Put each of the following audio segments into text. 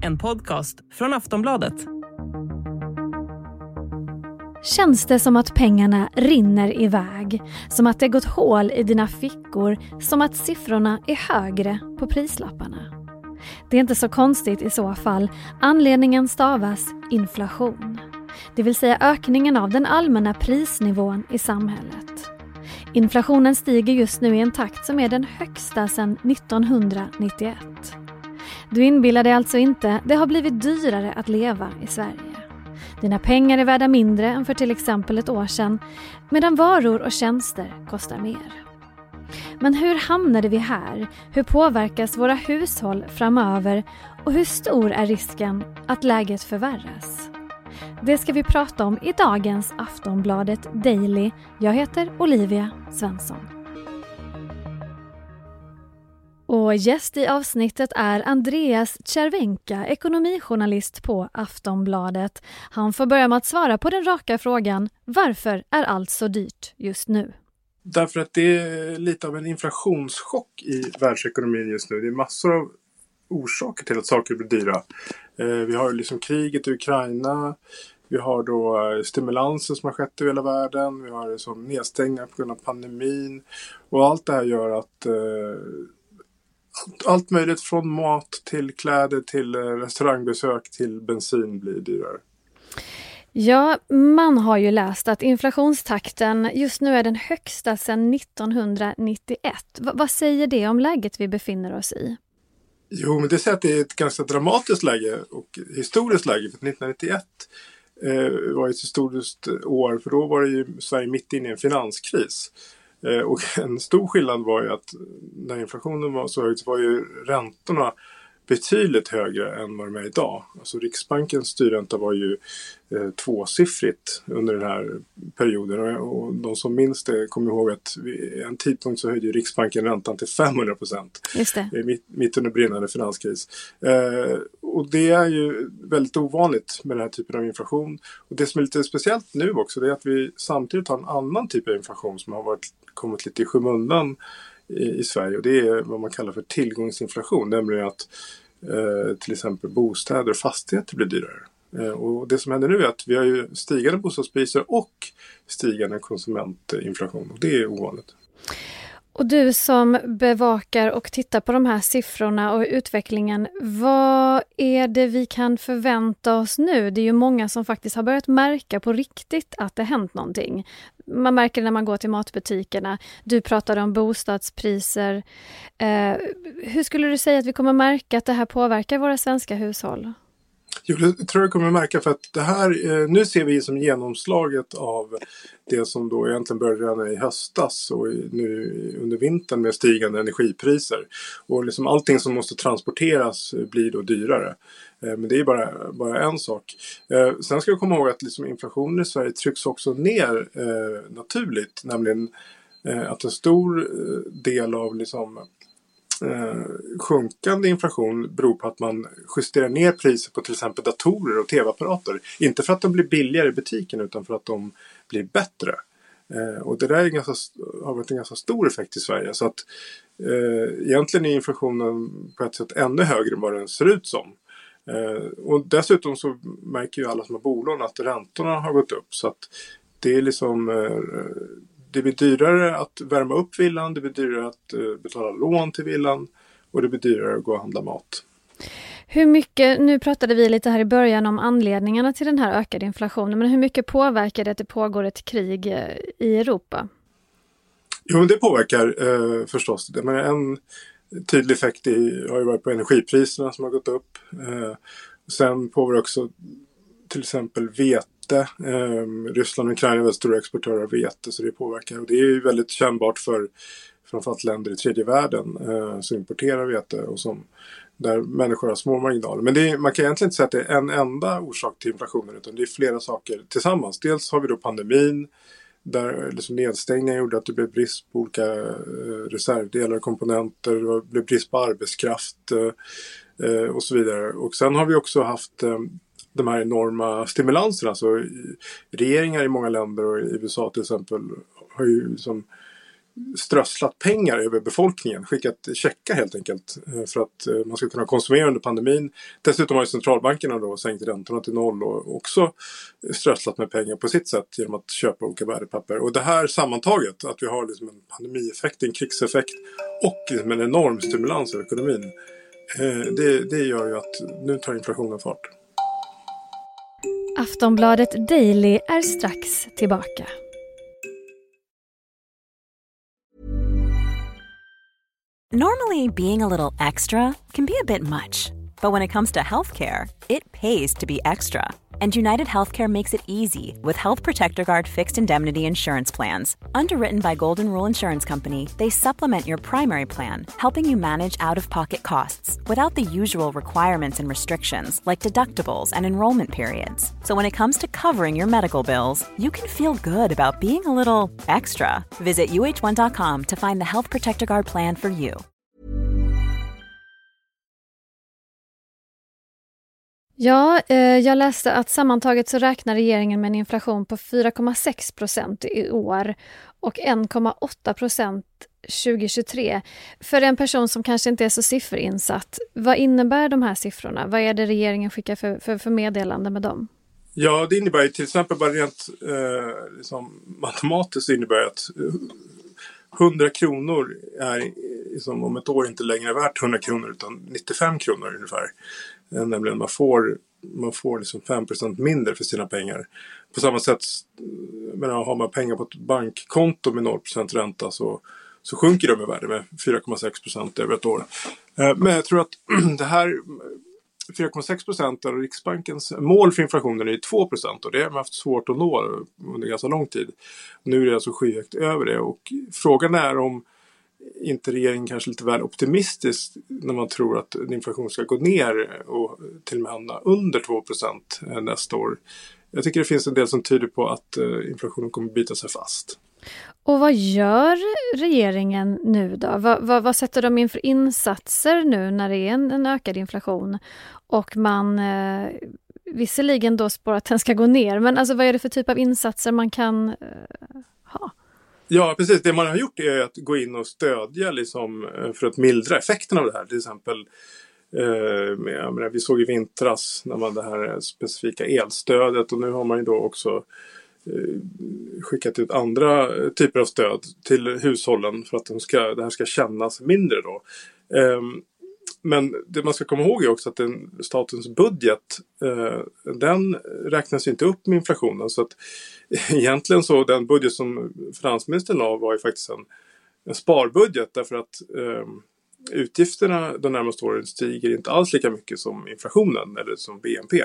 en podcast från Aftonbladet. Känns det som att pengarna rinner iväg? Som att det gått hål i dina fickor? Som att siffrorna är högre på prislapparna? Det är inte så konstigt i så fall. Anledningen stavas inflation. Det vill säga ökningen av den allmänna prisnivån i samhället. Inflationen stiger just nu i en takt som är den högsta sedan 1991. Du inbillar dig alltså inte, det har blivit dyrare att leva i Sverige. Dina pengar är värda mindre än för till exempel ett år sedan, medan varor och tjänster kostar mer. Men hur hamnade vi här? Hur påverkas våra hushåll framöver? Och hur stor är risken att läget förvärras? Det ska vi prata om i dagens Aftonbladet Daily. Jag heter Olivia Svensson. Och gäst i avsnittet är Andreas Cervenka, ekonomijournalist på Aftonbladet. Han får börja med att svara på den raka frågan: varför är allt så dyrt just nu? Därför att det är lite av en inflationschock i världsekonomin just nu. Det är massor av orsaker till att saker blir dyra. Vi har liksom kriget i Ukraina. Vi har då stimulanser som har skett i hela världen. Vi har liksom nedstängningar på grund av pandemin. Och allt det här gör att allt möjligt från mat till kläder till restaurangbesök till bensin blir dyrare. Ja, man har ju läst att inflationstakten just nu är den högsta sedan 1991. Vad säger det om läget vi befinner oss i? Jo, men det säger att det är ett ganska dramatiskt läge och historiskt läge. För 1991 var ett historiskt år, för då var det ju Sverige mitt inne i en finanskris. Och en stor skillnad var ju att när inflationen var så hög så var ju räntorna betydligt högre än vad de är idag. Alltså Riksbankens styrränta var ju tvåsiffrigt under den här perioden. Och de som minns det kommer ihåg att vid en tidpunkt så höjde ju Riksbanken räntan till 500%. Just det. Mitt under brinnande finanskris. Och det är ju väldigt ovanligt med den här typen av inflation. Och det som är lite speciellt nu också, det är att vi samtidigt har en annan typ av inflation som har kommit lite i skymundan i Sverige, och det är vad man kallar för tillgångsinflation, nämligen att till exempel bostäder och fastigheter blir dyrare. Och det som händer nu är att vi har ju stigande bostadspriser och stigande konsumentinflation, och det är ovanligt. Och du som bevakar och tittar på de här siffrorna och utvecklingen, vad är det vi kan förvänta oss nu? Det är ju många som faktiskt har börjat märka på riktigt att det hänt någonting. Man märker det när man går till matbutikerna. Du pratade om bostadspriser. Hur skulle du säga att vi kommer märka att det här påverkar våra svenska hushåll? Jo, det tror jag kommer märka, för att det här, nu ser vi som genomslaget av det som då egentligen började redan i höstas och nu under vintern med stigande energipriser. Och liksom allting som måste transporteras blir då dyrare. Men det är bara en sak. Sen ska jag komma ihåg att liksom inflationen i Sverige trycks också ner naturligt. Nämligen att en stor del av liksom sjunkande inflation beror på att man justerar ner priser på till exempel datorer och tv-apparater. Inte för att de blir billigare i butiken utan för att de blir bättre. Och det där har varit en ganska stor effekt i Sverige. Så att egentligen är inflationen på ett sätt ännu högre än vad den ser ut som. Och dessutom så märker ju alla som har bolån att räntorna har gått upp. Så att det är liksom det blir dyrare att värma upp villan, det blir dyrare att betala lån till villan och det blir dyrare att gå och handla mat. Hur mycket, nu pratade vi lite här i början om anledningarna till den här ökade inflationen, men hur mycket påverkar det att det pågår ett krig i Europa? Jo, det påverkar förstås. Men en tydlig effekt har ju varit på energipriserna som har gått upp. Sen påverkar också till exempel vete. Ryssland och Ukraina är väldigt stora exportörer av vete, så det påverkar. Och det är ju väldigt kännbart för framförallt länder i tredje världen som importerar vete och där människor har små marginaler. Men man kan egentligen inte säga att det är en enda orsak till inflationen, utan det är flera saker tillsammans. Dels har vi då pandemin, där liksom nedstängningen gjorde att det blev brist på olika reservdelar och komponenter, det blev brist på arbetskraft och så vidare. Och sen har vi också haft de här enorma stimulanserna. Så regeringar i många länder och i USA till exempel har ju liksom strösslat pengar över befolkningen, skickat checkar helt enkelt för att man ska kunna konsumera under pandemin. Dessutom har ju centralbankerna då sänkt räntorna till 0 och också strösslat med pengar på sitt sätt genom att köpa olika värdepapper. Och det här sammantaget, att vi har liksom en pandemieffekt, en krigseffekt och liksom en enorm stimulans av ekonomin, det gör ju att nu tar inflationen fart. Aftonbladet Daily är strax tillbaka. Normally, being a little extra can be a bit much, but when it comes to healthcare, it pays to be extra. And United Healthcare makes it easy with Health Protector Guard fixed indemnity insurance plans. Underwritten by Golden Rule Insurance Company, they supplement your primary plan, helping you manage out-of-pocket costs without the usual requirements and restrictions like deductibles and enrollment periods. So when it comes to covering your medical bills, you can feel good about being a little extra. Visit uh1.com to find the Health Protector Guard plan for you. Ja, jag läste att sammantaget så räknar regeringen med en inflation på 4,6% i år och 1,8% 2023. För en person som kanske inte är så sifferinsatt, vad innebär de här siffrorna? Vad är det regeringen skickar för meddelande med dem? Ja, det innebär ju till exempel bara rent liksom matematiskt innebär att 100 kronor är liksom, om ett år inte längre värt 100 kronor utan 95 kronor ungefär. Nämligen man får liksom 5% mindre för sina pengar. På samma sätt, har man pengar på ett bankkonto med 0% ränta så sjunker de i värde med 4,6% över ett år. Men jag tror att det här 4,6% av Riksbankens mål för inflationen är 2% och det har man haft svårt att nå under ganska lång tid. Nu är det alltså skyhögt över det och frågan är om inte regeringen kanske lite väl optimistisk när man tror att inflation ska gå ner och till och med hamna under 2% nästa år. Jag tycker det finns en del som tyder på att inflationen kommer bita sig fast. Och vad gör regeringen nu då? Vad sätter de in för insatser nu när det är en ökad inflation och man visserligen då spår att den ska gå ner, men alltså vad är det för typ av insatser man kan ha? Ja, precis. Det man har gjort är att gå in och stödja liksom, för att mildra effekten av det här. Till exempel, vi såg i vintras när man det här specifika elstödet och nu har man ju då också skickat ut andra typer av stöd till hushållen för att det här ska kännas mindre då. Men det man ska komma ihåg är också att statens budget, den räknas inte upp med inflationen. Så att egentligen så den budget som finansministern la var ju faktiskt en sparbudget. Därför att utgifterna de närmaste åren stiger inte alls lika mycket som inflationen eller som BNP.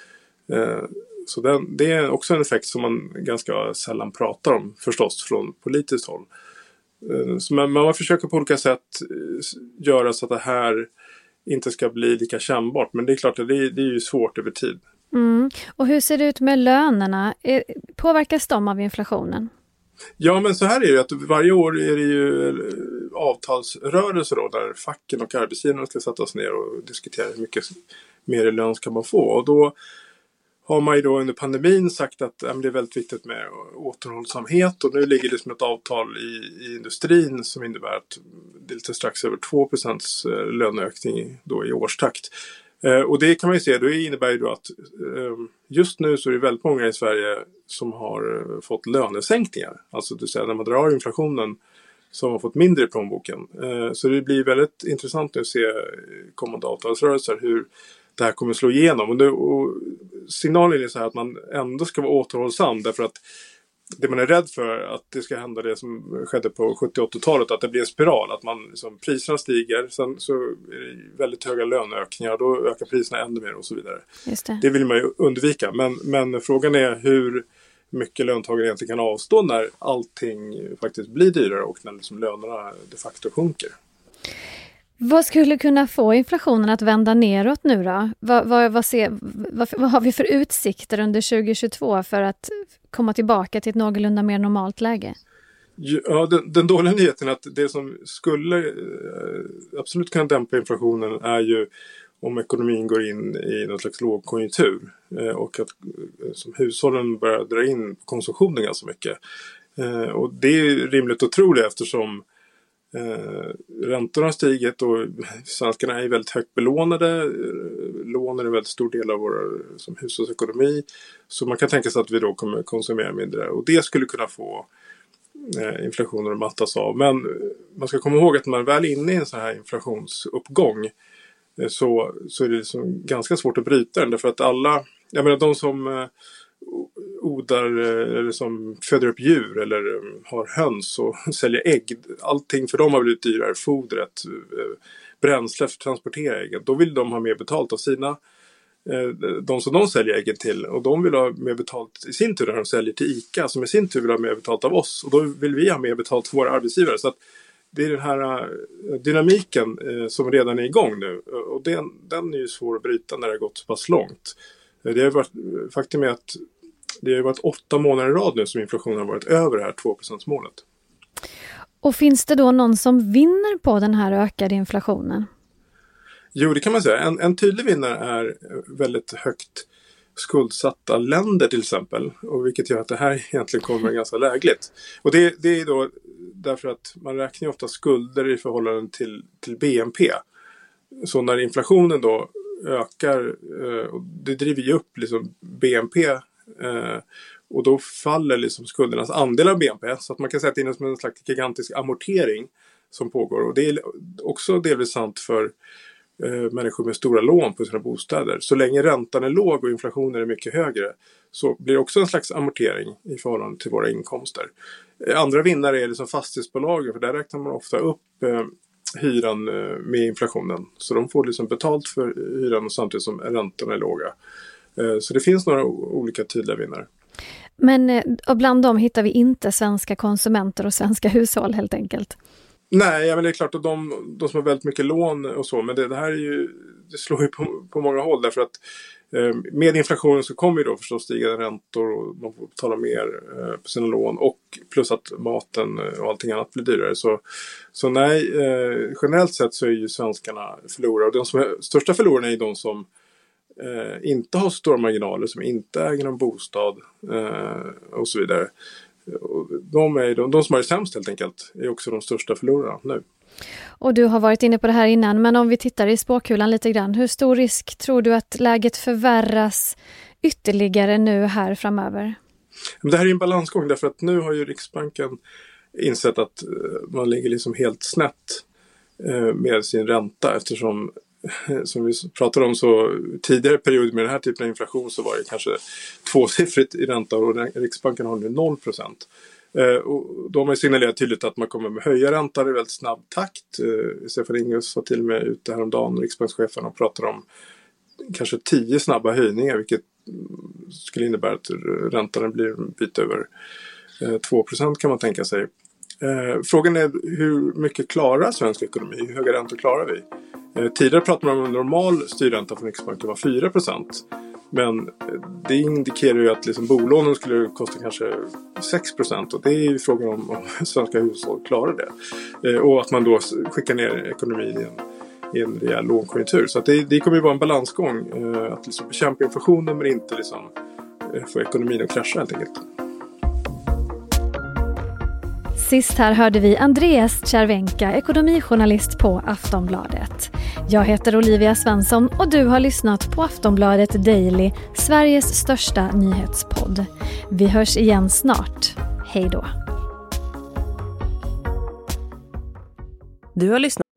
Så det är också en effekt som man ganska sällan pratar om förstås från politiskt håll. Så man försöker på olika sätt göra så att det här inte ska bli lika kännbart. Men det är klart att det är ju svårt över tid. Mm. Och hur ser det ut med lönerna? Påverkas de av inflationen? Ja, men så här är det att varje år är det ju avtalsrörelser då, där facken och arbetsgivarna ska sättas ner och diskutera hur mycket mer i lön ska man få. Och då har man ju då under pandemin sagt att det är väldigt viktigt med återhållsamhet och nu ligger det som ett avtal i industrin som innebär att det är lite strax över 2% löneökning då i årstakt. Och det kan man ju se, det innebär ju då att just nu så är det väldigt många i Sverige som har fått lönesänkningar. Alltså det vill säga när man drar inflationen som har fått mindre i plånboken. Så det blir väldigt intressant att se kommande avtalsrörelser hur det här kommer slå igenom. Och signalen är så här att man ändå ska vara återhållsam därför att det man är rädd för att det ska hända det som skedde på 70-80-talet, att det blir en spiral, att man liksom, priserna stiger, sen så är det väldigt höga löneökningar, då ökar priserna ännu mer och så vidare. Just det. Det vill man ju undvika, men frågan är hur mycket löntagare egentligen kan avstå när allting faktiskt blir dyrare och när liksom lönerna de facto sjunker. Vad skulle kunna få inflationen att vända neråt nu då? Vad har vi för utsikter under 2022 för att komma tillbaka till ett någorlunda mer normalt läge? Ja, den dåliga nyheten är att det som skulle absolut kunna dämpa inflationen är ju om ekonomin går in i någon slags lågkonjunktur och att som hushållen börjar dra in konsumtionen ganska mycket. Och det är rimligt att tro det eftersom räntorna har stigit och svenskarna är väldigt högt belånade. Lån är en väldigt stor del av vår som hushållsekonomi. Så man kan tänka sig att vi då kommer konsumera mindre. Och det skulle kunna få inflationen att mattas av. Men man ska komma ihåg att när man väl är inne i en sån här inflationsuppgång så är det liksom ganska svårt att bryta den. Därför att de som odlar eller som föder upp djur eller har höns och säljer ägg. Allting för dem har blivit dyrare. Fodret, bränsle för att transportera äggen. Då vill de ha mer betalt av sina de som de säljer äggen till. Och de vill ha mer betalt i sin tur när de säljer till ICA som i sin tur vill ha mer betalt av oss. Och då vill vi ha mer betalt för våra arbetsgivare. Så att det är den här dynamiken som redan är igång nu. Och den är ju svår att bryta när det har gått så pass långt. Faktum är att det har varit 8 månader i rad nu som inflationen har varit över det här 2%-målet. Och finns det då någon som vinner på den här ökade inflationen? Jo, det kan man säga. En tydlig vinnare är väldigt högt skuldsatta länder till exempel. Och vilket gör att det här egentligen kommer ganska lägligt. Och det är då därför att man räknar ofta skulder i förhållande till BNP. Så när inflationen då ökar, och det driver ju upp liksom BNP och då faller liksom skuldernas andel av BNP. Så att man kan säga att det är en slags gigantisk amortering som pågår. Och det är också delvis sant för människor med stora lån på sina bostäder. Så länge räntan är låg och inflationen är mycket högre så blir det också en slags amortering i förhållande till våra inkomster. Andra vinnare är liksom fastighetsbolagen, för där räknar man ofta upp hyran med inflationen. Så de får liksom betalt för hyran samtidigt som räntorna är låga. Så det finns några olika tydliga vinnare. Men bland dem hittar vi inte svenska konsumenter och svenska hushåll helt enkelt. Nej, men det är klart att de som har väldigt mycket lån och så, men det här är ju, det slår ju på många håll därför att med inflationen så kommer ju då förstås stigande räntor och man får betala mer på sina lån och plus att maten och allting annat blir dyrare. Så nej, generellt sett så är ju svenskarna förlorare och de som är största förlorarna är de som inte har stora marginaler, som inte äger någon bostad och så vidare. De som är sämst helt enkelt är också de största förlorarna nu. Och du har varit inne på det här innan, men om vi tittar i spåkulan lite grann, hur stor risk tror du att läget förvärras ytterligare nu här framöver? Det här är en balansgång därför att nu har ju Riksbanken insett att man ligger liksom helt snett med sin ränta eftersom som vi pratade om så tidigare period med den här typen av inflation så var det kanske tvåsiffrigt i ränta och Riksbanken har nu 0%. Och de har signalerat tydligt att man kommer med höja räntan i väldigt snabb takt. Stefan Ingves var till och med ute häromdagen, riksbankschefen, och pratade om kanske 10 snabba höjningar vilket skulle innebära att räntan blir en bit över 2% kan man tänka sig. Frågan är hur mycket klarar svensk ekonomi? Hur höga räntor klarar vi? Tidigare pratade man om en normal styrränta från Riksbanken var 4%. Men det indikerar ju att liksom bolånen skulle kosta kanske 6%. Och det är ju frågan om svenska hushåll klarar det. Och att man då skickar ner ekonomin i en rejäl lågkonjunktur. Så att det kommer ju vara en balansgång. Att liksom bekämpa inflationen men inte liksom få ekonomin att krascha helt enkelt. Sist här hörde vi Andreas Cervenka, ekonomijournalist på Aftonbladet. Jag heter Olivia Svensson och du har lyssnat på Aftonbladet Daily, Sveriges största nyhetspodd. Vi hörs igen snart. Hej då. Du har lyssnat.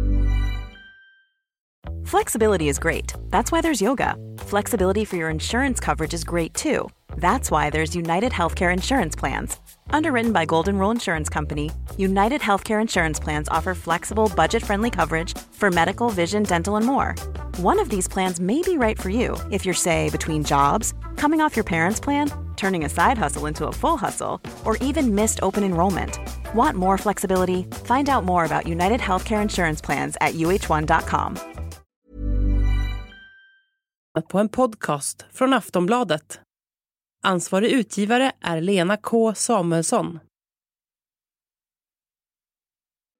Flexibility is great. That's why there's yoga. Flexibility for your insurance coverage is great too. That's why there's United Healthcare Insurance Plans. Underwritten by Golden Rule Insurance Company, United Healthcare Insurance Plans offer flexible, budget-friendly coverage for medical, vision, dental, and more. One of these plans may be right for you if you're, say, between jobs, coming off your parents' plan, turning a side hustle into a full hustle, or even missed open enrollment. Want more flexibility? Find out more about United Healthcare Insurance Plans at uh1.com. På en podcast från Aftonbladet. Ansvarig utgivare är Lena K. Samuelsson.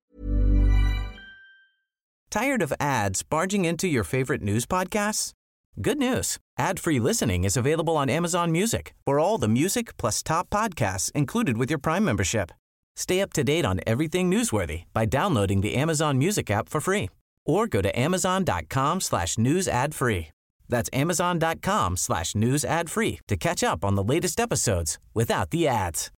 Tired of ads barging into your favorite news podcasts? Good news. Ad-free listening is available on Amazon Music for all the music plus top podcasts included with your Prime membership. Stay up to date on everything newsworthy by downloading the Amazon Music app for free or go to amazon.com/news ad free. That's amazon.com/news ad free to catch up on the latest episodes without the ads.